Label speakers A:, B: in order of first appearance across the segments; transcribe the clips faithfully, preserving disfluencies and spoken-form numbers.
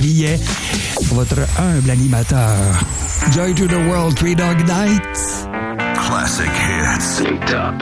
A: billets pour votre humble animateur. Joy to the World, Three Dog Nights.
B: Classic hits. Linked up.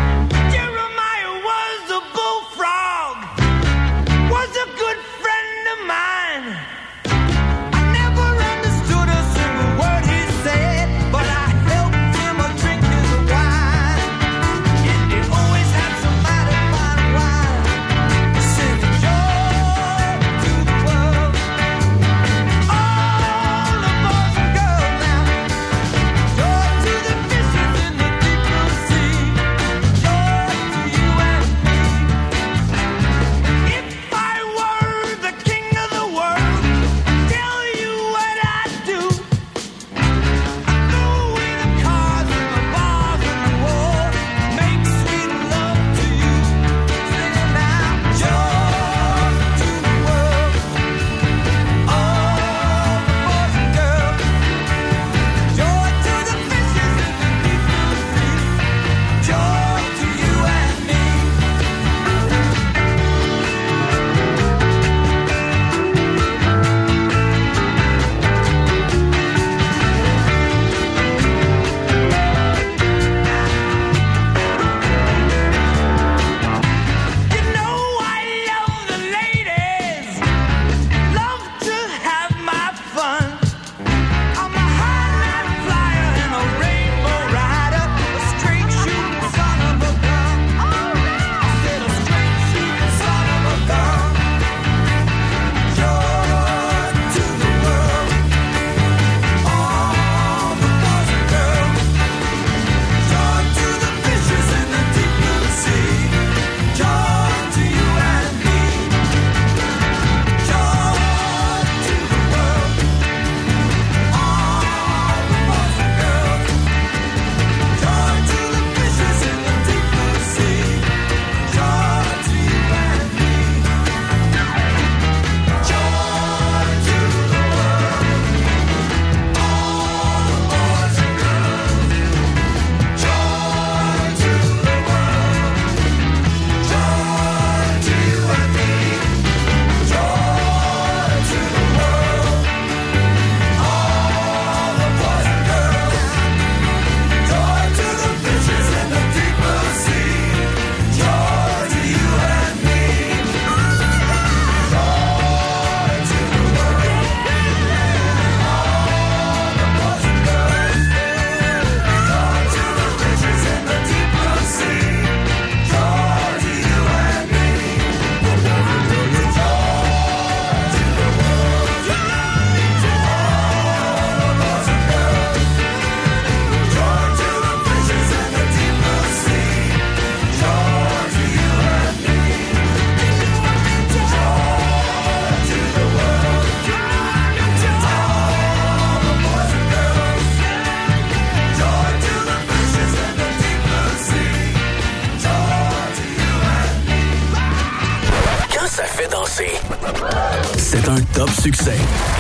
C: C'est un top succès.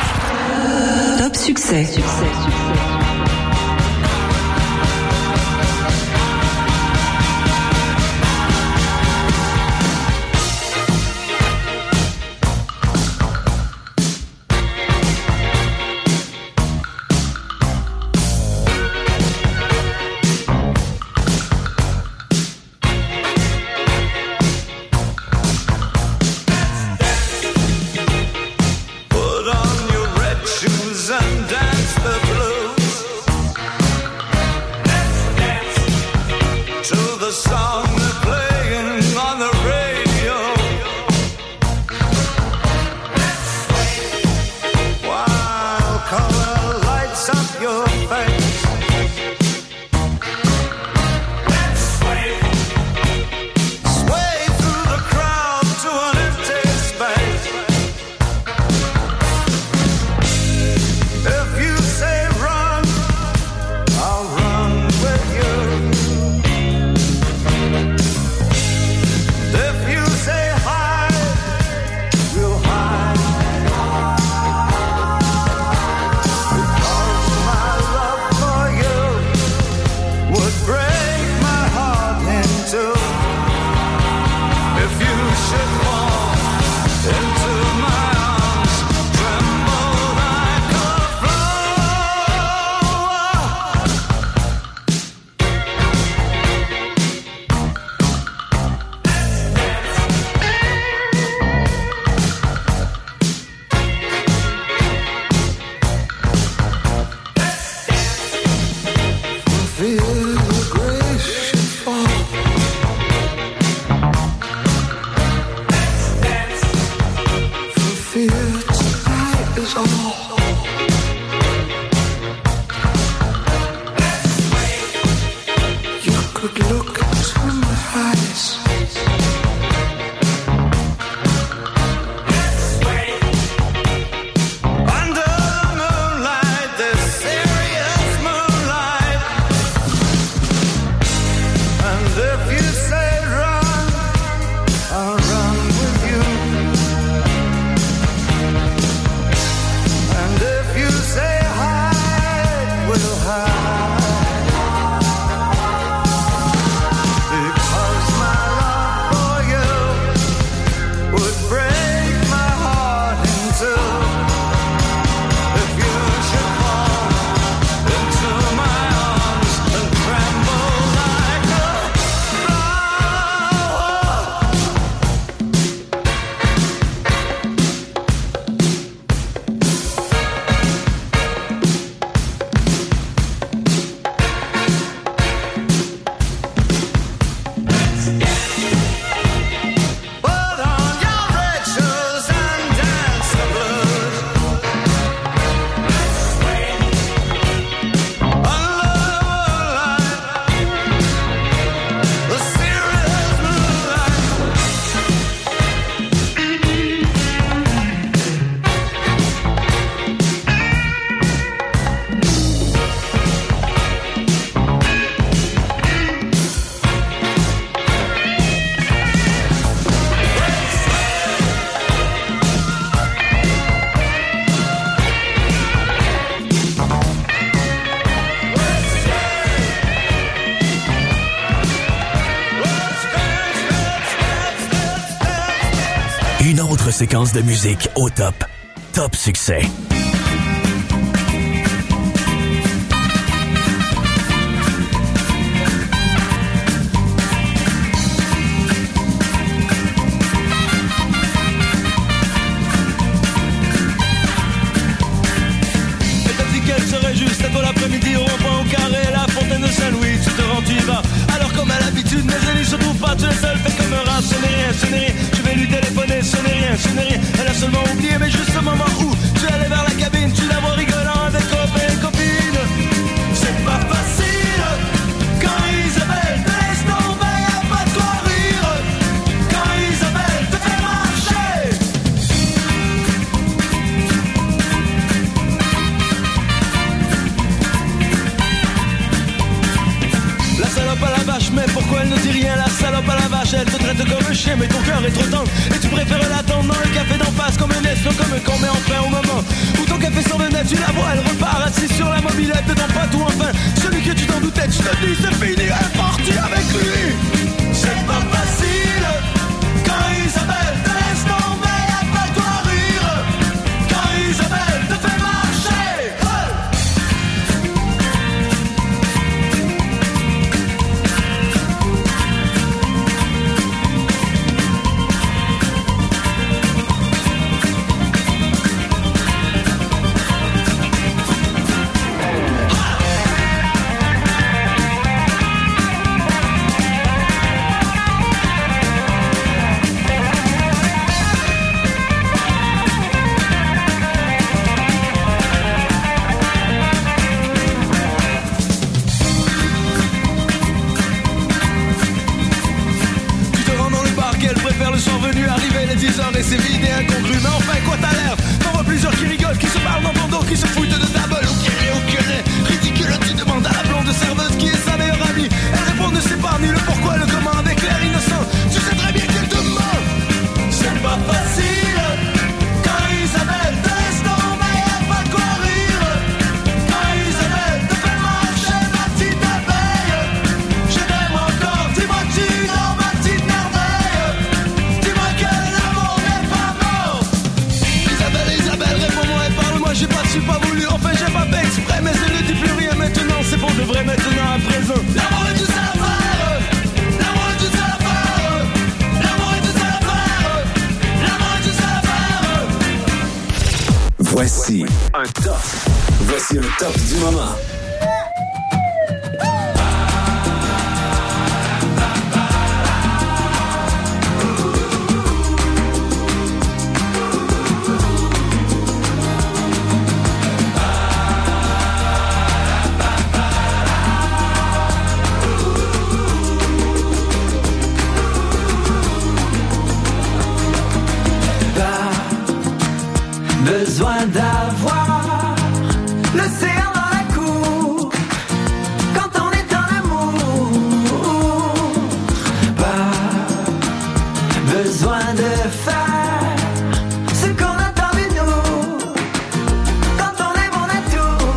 D: Top succès. Succès, succès.
E: Put on your red shoes and dance the blues. is all. You could look into my eyes.
C: Séquence de musique au top. Top succès.
F: Juste à toi l'après-midi au rond-point au carré, la fontaine de Saint-Louis, tu te rends, tu y vas. Alors comme à l'habitude, mes amis se trouvent pas, tu es seul, fais comme un rat, ce n'est rien, ce n'est rien. Je vais lui téléphoner, ce n'est rien, ce n'est rien. Elle a seulement oublié, mais juste au moment où tu es allé vers la cabine, tu la vois rigolant avec copains et copines. C'est pas facile quand Isabelle te laisse tomber, y'a pas de quoi rire. Quand Isabelle te fait marcher. La salope à la vache, mais pourquoi elle ne dit rien? La salope à la vache, elle te traite comme un chien, mais ton cœur est trop tendre. Et tu préfères l'attendre dans le café d'en face, comme un espion, comme un con, mais enfin au moment où ton café s'en venait, tu la vois, elle repart assise sur la mobilette de ton patou. Enfin, celui que tu t'en doutais, tu te dis c'est fini, elle est partie avec lui. C'est pas facile quand Isabelle te laisse tomber, y'a pas de quoi rire. Quand Isabelle te fait marcher, hey! Et c'est vide et incongru, mais enfin quoi t'as l'air? T'en vois plusieurs qui rigolent, qui se parlent dans ton dos, qui se foutent de ta gueule. Ou qui rit, ou qui rit, ridicule, tu demandes à la blonde serveuse qui est sa meilleure amie. Elle répond ne sait pas ni le pourquoi, le comment, avec l'air innocent. Tu sais très bien qu'elle te ment. C'est pas facile quand Isabelle te laisse tomber, y'a pas de quoi rire. Quand Isabelle te fait marcher, ma petite abeille. Je t'aime encore, dis-moi que tu dors, ma petite merveille. Dis-moi que l'amour n'est pas mort. Isabelle, Isabelle, réponds-moi et parle-moi, j'ai pas su, pas voulu, enfin j'ai pas fait exprès. Mais elle ne dit plus rien maintenant, c'est pour de vrai maintenant à présent. L'amour est tout ça à faire. L'amour est tout ça à faire. L'amour est tout ça à faire. L'amour est tout ça à faire.
C: Voici un top. Voici un top du moment.
G: besoin d'avoir l'océan dans la cour quand on est en amour. Pas besoin de faire ce qu'on attend de nous quand on est bon à tout.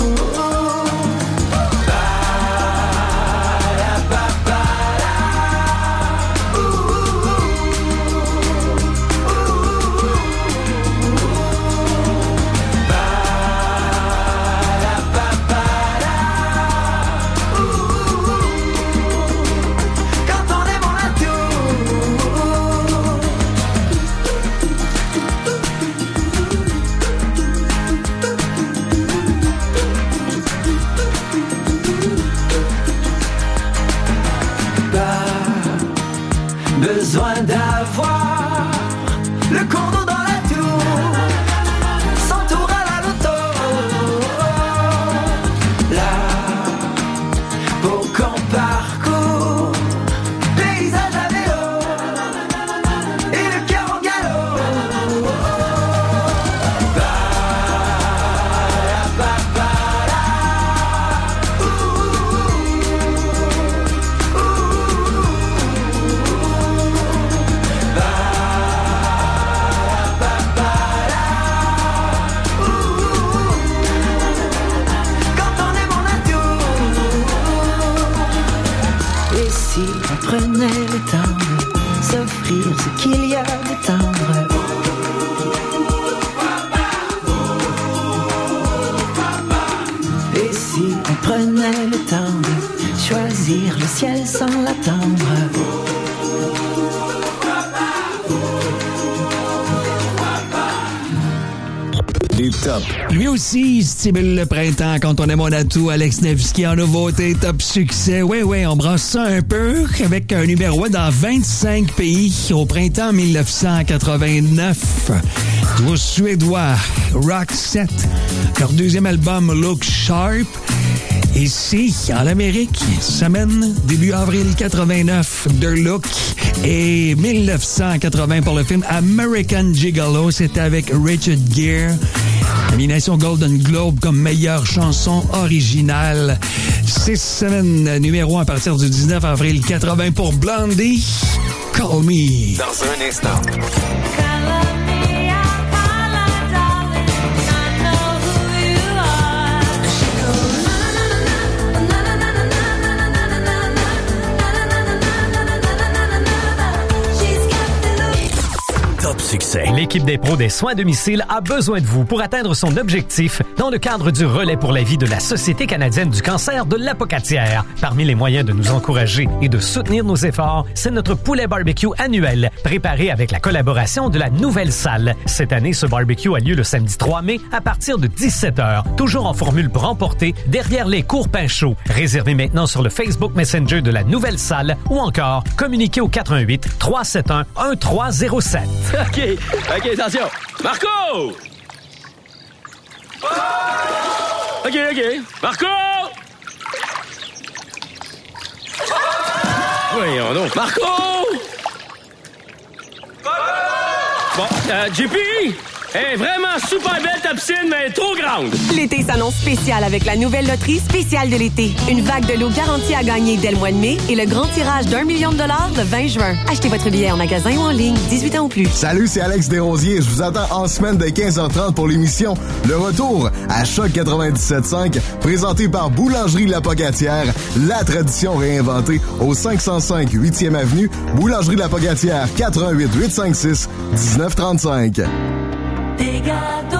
G: Besoin d'avoir le condo dans la tour, son tour à la loto. Là, pour qu'on parcourt, paysage à vélo et le cœur en galop. Prenez le temps de s'offrir ce qu'il y a de tendre. Et si on prenait le temps de choisir le ciel sans l'attendre.
A: Les tops. Lui aussi, il stimule le printemps quand on est mon atout. Alex Nevsky en nouveauté, top succès. Oui, oui, on brasse ça un peu avec un numéro un dans vingt-cinq pays au printemps dix-neuf cent quatre-vingt-neuf. Duo suédois Roxette, leur deuxième album Look Sharp. Ici, en Amérique, semaine, début avril quatre-vingt-neuf, The Look. Et dix-neuf cent quatre-vingts pour le film American Gigolo, c'était avec Richard Gere. Nomination Golden Globe comme meilleure chanson originale. Six semaines numéro un à partir du dix-neuf avril quatre-vingts pour Blondie. Call Me.
B: Dans un instant.
C: Succès. L'équipe des pros des soins à domicile a besoin de vous pour atteindre son objectif dans le cadre du relais pour la vie de la Société canadienne du cancer de l'Apocatière. Parmi les moyens de nous encourager et de soutenir nos efforts, c'est notre poulet barbecue annuel, préparé avec la collaboration de la Nouvelle Salle. Cette année, ce barbecue a lieu le samedi trois mai à partir de dix-sept heures, toujours en formule pour emporter derrière les cours pain chauds. Réservez maintenant sur le Facebook Messenger de la Nouvelle Salle ou encore communiquez au quatre un huit, trois sept un, un trois zéro sept.
H: OK, OK, attention. Marco! OK, OK. Marco! Voyons donc. Marco! Bon, euh, J P! Hey, vraiment super belle ta piscine, mais trop grande.
I: L'été s'annonce spécial avec la nouvelle loterie spéciale de l'été. Une vague de lots garantie à gagner dès le mois de mai et le grand tirage d'un million de dollars le vingt juin. Achetez votre billet en magasin ou en ligne, dix-huit ans ou plus.
J: Salut, c'est Alex Desrosiers. Je vous attends en semaine de quinze heures trente pour l'émission Le Retour à Choc quatre-vingt-dix-sept cinq, présenté par Boulangerie L'Apocatière, la tradition réinventée au cinq cent cinq huitième avenue, Boulangerie L'Apocatière, quatre un huit, huit cinq six, dix-neuf trente-cinq.
G: Des gars